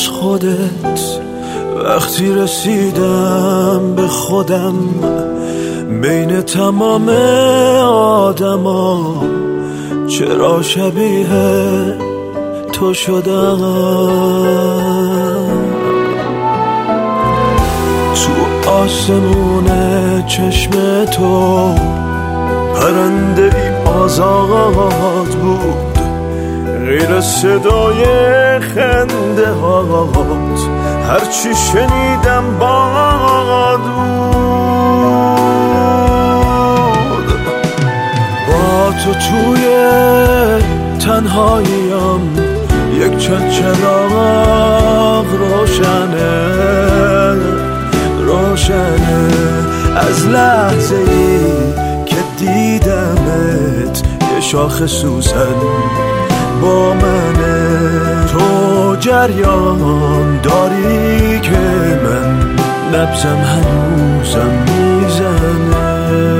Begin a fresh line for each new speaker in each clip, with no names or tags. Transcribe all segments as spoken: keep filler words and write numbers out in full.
از خودت وقتی رسیدم به خودم، بین تمام آدما چرا شبیه تو شدم. تو آسمون چشم تو پرنده ای آزاد بود، غیر صدای خنده هات هرچی شنیدم باد بود. با تو توی تنهاییم یک چند چراغ روشنه روشنه از لحظه ای که دیدمت یه شاخ سوسن با منه. تو جریان داری که من نبضم هنوزم میزنه.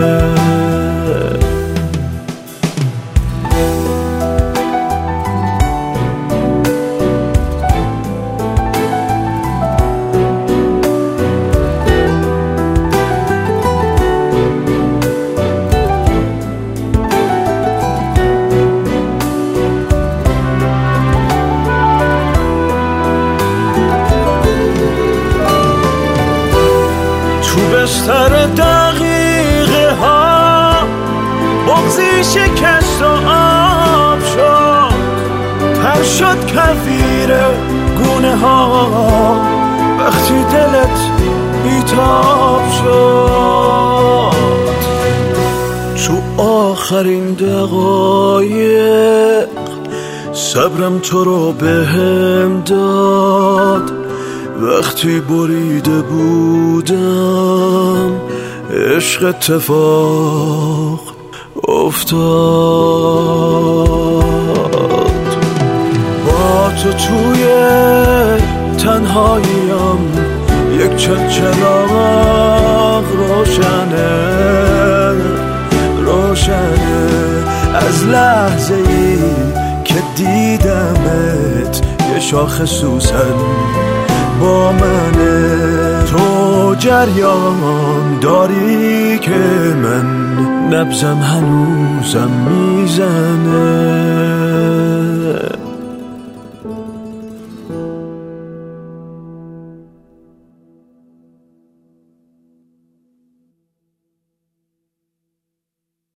بستر دقیقه ها بغضی شکست و آب شد، تر شد کفیر گونه ها وقتی دلت بیتاب شد. تو آخرین دقایق صبرم تو رو بهم داد، وقتی بریده بودم عشق اتفاق افتاد. با تو توی تنهاییم یک چند چراغ روشنه روشنه از لحظه ای که دیدمت یه شاخ سوسن با منه. تو جریان داری که من نبضم هنوزم میزنه.